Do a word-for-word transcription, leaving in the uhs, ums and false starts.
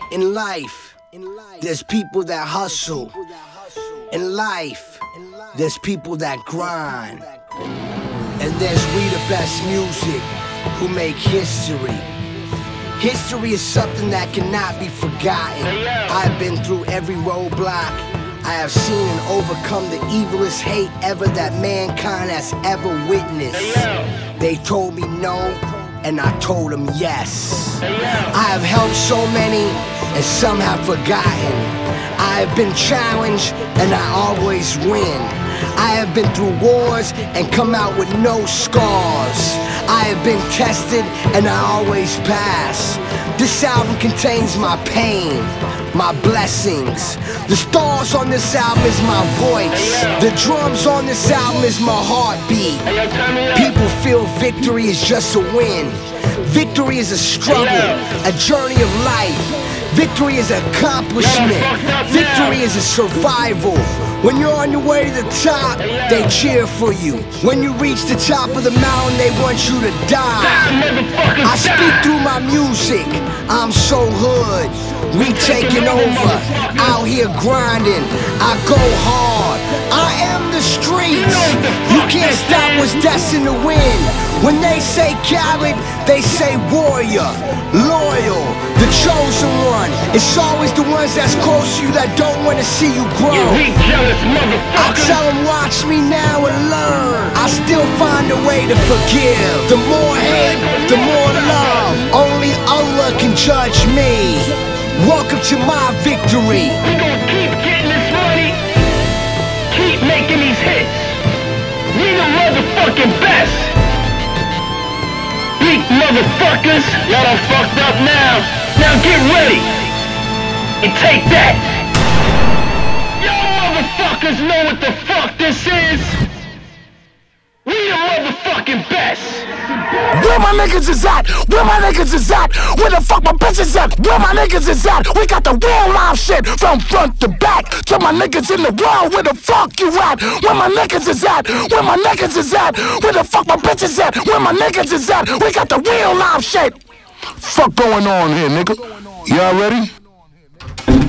In life, there's people that hustle. In life, there's people that grind. And there's we the best music who make history. History is something that cannot be forgotten. I've been through every roadblock. I have seen and overcome the evilest hate ever that mankind has ever witnessed. They told me no, and I told them yes. I have helped so many, and some have forgotten. I have been challenged, and I always win. I have been through wars and come out with no scars. I have been tested and I always pass. This album contains my pain, my blessings. The stars on this album is my voice. The drums on this album is my heartbeat. People feel victory is just a win. Victory is a struggle, a journey of life. Victory is an accomplishment. Victory is a survival. When you're on your way to the top, they cheer for you. When you reach the top of the mountain, they want you to die. I speak through my music. I'm so hood. We taking over. Out here grinding. I go hard. I am the streets. You can't stop what's destined to win. When they say coward, they say warrior, loyal, the chosen one. It's always the ones that's close to you that don't want to see you grow. I tell them watch me now and learn. I still find a way to forgive. The more hate, the more love. Only Allah can judge me. Welcome to my victory. We gon' keep getting this money. Keep making these hits. We the motherfucking best. Weak motherfuckers. Y'all done fucked up now. Now get ready. And take that. Y'all motherfuckers know what the fuck this is. We the motherfucking best. Where my niggas is at? Where my niggas is at? Where the fuck my bitches at? Where my niggas is at? We got the real live shit from front to back. To my niggas in the world, where the fuck you at? Where my niggas is at? Where my niggas is at? Where the fuck my bitches at? Where my niggas is at? We got the real live shit. Fuck going on here, nigga? Y'all ready?